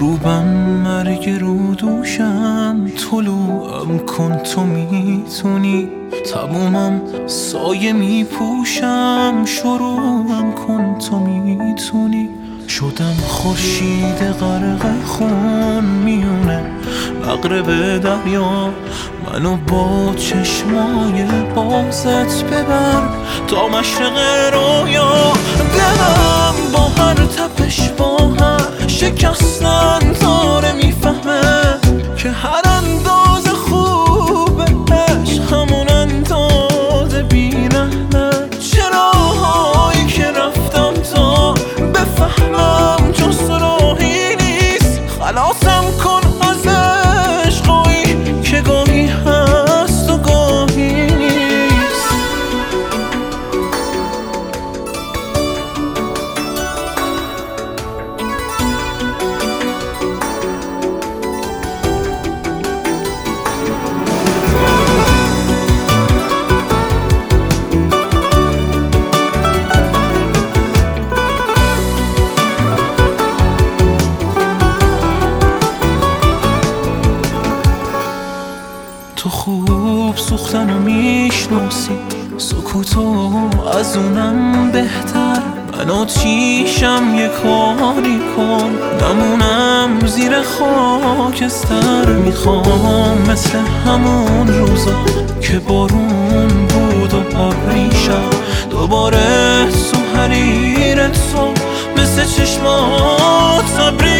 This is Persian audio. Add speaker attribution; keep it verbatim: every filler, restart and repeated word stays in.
Speaker 1: غروبم مرگ رو دوشم، طلوعم کن تو میتونی، تمومم سایه میپوشم، شروعم کن تو میتونی. شدم خورشید غرق خون میونه مغرب دریا، منو با چشمای بازت ببر تا مشرق رویا. دلم با هر تپش با هر شکستن داره میفهمه که هر انداز خوبش همون انداز بی‌رحمه. چراهایی که رفتم تا بفهمم جز راهی نیست، خلاصم کن از عشقایی که گاهی هست و گاهی نیست. تو خوب سوختن و میشناسی سکوتو از اونم بهتر، من آتیشم یه کاری کن نمونم زیر خاکستر. میخوام مثل همون روزا که بارون بود و ابریشم دوباره تو حریر تو مثل چشمات ابری